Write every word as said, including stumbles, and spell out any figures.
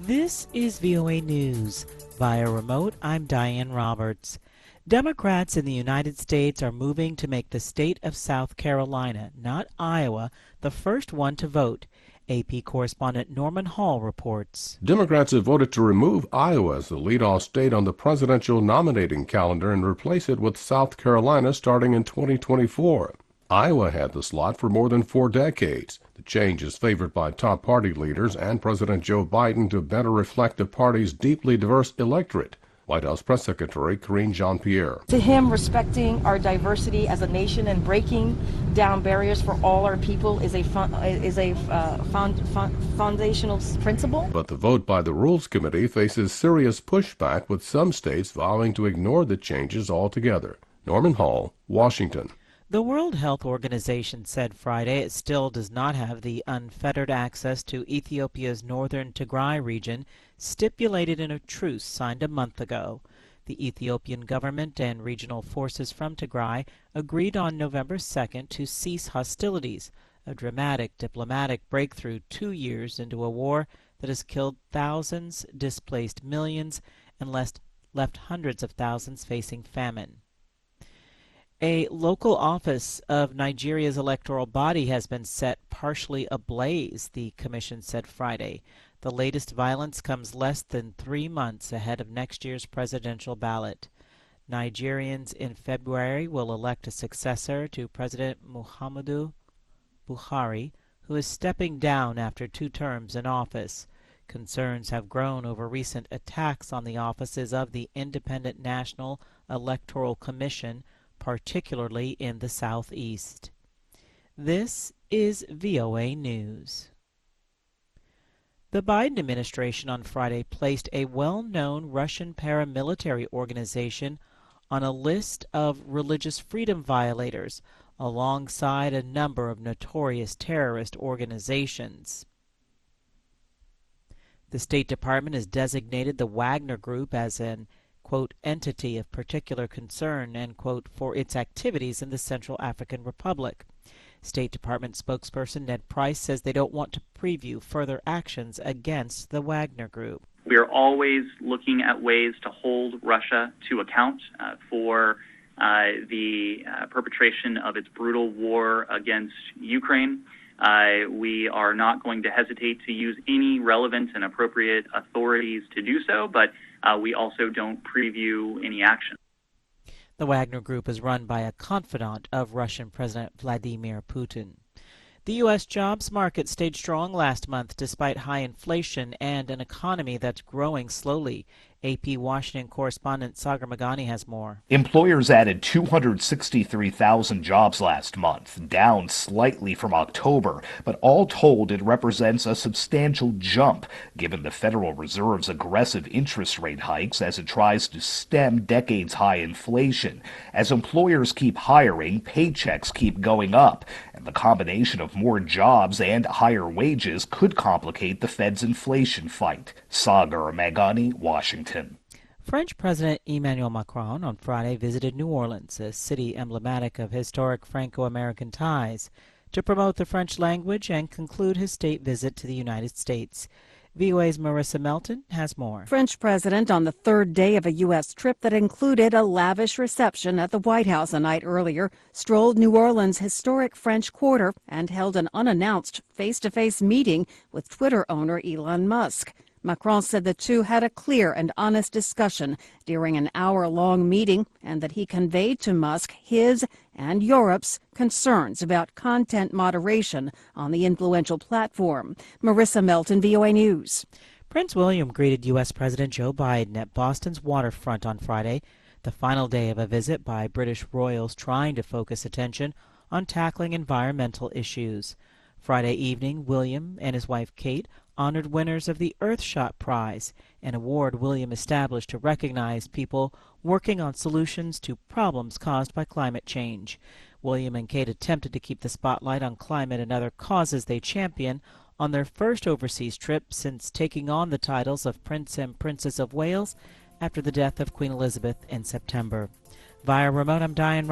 This is V O A News. Via remote, I'm Diane Roberts. Democrats in the United States are moving to make the state of South Carolina, not Iowa, the first one to vote. A P correspondent Norman Hall reports. Democrats have voted to remove Iowa as the leadoff state on the presidential nominating calendar and replace it with South Carolina starting in twenty twenty-four. Iowa had the slot for more than four decades. The change is favored by top party leaders and President Joe Biden to better reflect the party's deeply diverse electorate. White House Press Secretary Karine Jean-Pierre. To him, respecting our diversity as a nation and breaking down barriers for all our people is a fun, is a uh, found, fun, foundational principle. But the vote by the Rules Committee faces serious pushback, with some states vowing to ignore the changes altogether. Norman Hall, Washington. The World Health Organization said Friday it still does not have the unfettered access to Ethiopia's northern Tigray region stipulated in a truce signed a month ago. The Ethiopian government and regional forces from Tigray agreed on November second to cease hostilities, a dramatic diplomatic breakthrough two years into a war that has killed thousands, displaced millions, and left, left hundreds of thousands facing famine. A local office of Nigeria's electoral body has been set partially ablaze, the commission said Friday. The latest violence comes less than three months ahead of next year's presidential ballot. Nigerians in February will elect a successor to President Muhammadu Buhari, who is stepping down after two terms in office. Concerns have grown over recent attacks on the offices of the Independent National Electoral Commission, particularly in the southeast. This is V O A News. The Biden administration on Friday placed a well-known Russian paramilitary organization on a list of religious freedom violators, alongside a number of notorious terrorist organizations. The State Department has designated the Wagner Group as an quote, entity of particular concern, end quote, for its activities in the Central African Republic. State Department spokesperson Ned Price says they don't want to preview further actions against the Wagner Group. We are always looking at ways to hold Russia to account uh, for uh, the uh, perpetration of its brutal war against Ukraine. Uh, we are not going to hesitate to use any relevant and appropriate authorities to do so, but uh, we also don't preview any action. The Wagner Group is run by a confidant of Russian President Vladimir Putin. The U S jobs market stayed strong last month despite high inflation and an economy that's growing slowly. A P Washington correspondent Sagar Magani has more. Employers added two hundred sixty-three thousand jobs last month, down slightly from October, but all told it represents a substantial jump given the Federal Reserve's aggressive interest rate hikes as it tries to stem decades-high inflation. As employers keep hiring, paychecks keep going up, and the combination of more jobs and higher wages could complicate the Fed's inflation fight. Sagar Magani, Washington. French President Emmanuel Macron on Friday visited New Orleans, a city emblematic of historic Franco-American ties, to promote the French language and conclude his state visit to the United States. V O A's Marissa Melton has more. French president on the third day of a U S trip that included a lavish reception at the White House a night earlier, strolled New Orleans' historic French Quarter and held an unannounced face-to-face meeting with Twitter owner Elon Musk. Macron said the two had a clear and honest discussion during an hour-long meeting and that he conveyed to Musk his and Europe's concerns about content moderation on the influential platform. Marissa Melton, V O A News. Prince William greeted U S President Joe Biden at Boston's waterfront on Friday, the final day of a visit by British royals trying to focus attention on tackling environmental issues. Friday evening, William and his wife Kate honored winners of the Earthshot Prize, an award William established to recognize people working on solutions to problems caused by climate change. William and Kate attempted to keep the spotlight on climate and other causes they champion on their first overseas trip since taking on the titles of Prince and Princess of Wales after the death of Queen Elizabeth in September. Via remote, I'm Diane